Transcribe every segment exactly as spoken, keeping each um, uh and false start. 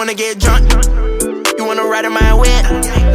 wanna get drunk? You wanna ride in my whip?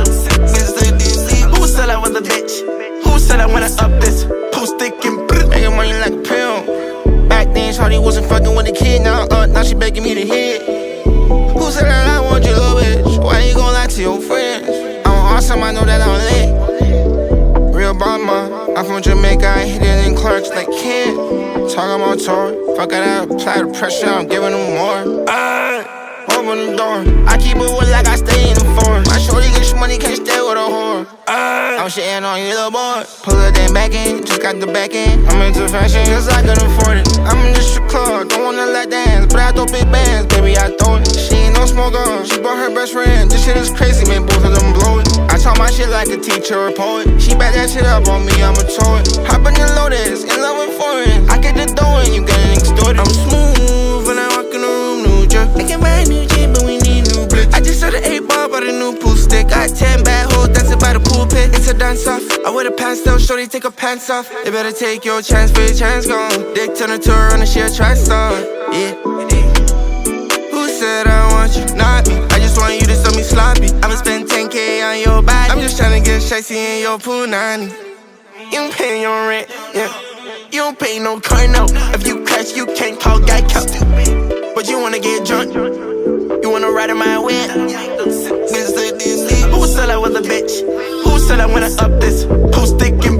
Who said I was a bitch? Who said I wanna up this? Who sticking? Making money like a pill. Back then, shawty wasn't fucking with a kid. Now, uh, now she begging me to hit. Who said that I want you, little bitch? Why you gon' lie to your friends? I'm awesome, I know that I'm lit. Real bomber, I'm from Jamaica, I hit it in Clarks like Kid. Talking about tour, fuck it up, apply the pressure, I'm giving them more. Uh, open the door, I keep it with like I stay in the forest. My shorty get money, can't stay with a whore. Uh, I'm shitting on you, little boy. Pull that damn back in, just got the back end. I'm into fashion, cause I can afford it. I'm in the strip club, don't wanna let dance, but I throw big bands, baby, I throw it. She ain't no smoker, she brought her best friend. This shit is crazy, man, both of them blow it. I talk my shit like a teacher or poet. She back that shit up on me, I'ma tow it. Hop in the Lotus, in love with foreign. I get the dough and you getting extorted. I'm smooth when I walk in the room, new jerk. They can buy new Jeep, but we need new bricks. I just saw the eight ball by the new pool stick. Got ten bad hoes dancing by the pool pit. It's a dance off. I wear the pants down, shorty take her pants off. They better take your chance for your chance gone. Dick turn a tour on the shit, try star. Yeah. Who said I want you? Not me. I just want you to sell me sloppy. I'ma spend ten K on your body. I'm just tryna get shicey in your punani. You don't pay your rent, yeah. You don't pay no car note. If you crash, you can't call Geico. But you wanna get drunk? You wanna ride in my whip? Who said I was a bitch? Who said I wanna up this? Who sticking?